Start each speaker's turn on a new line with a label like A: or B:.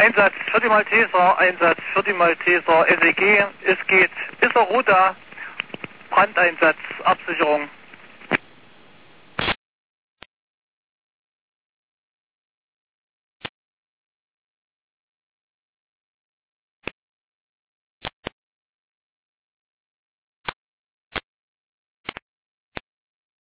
A: Einsatz für die Malteser, Einsatz für die Malteser, SEG, es geht, Isser Ruta, Brandeinsatz, Absicherung.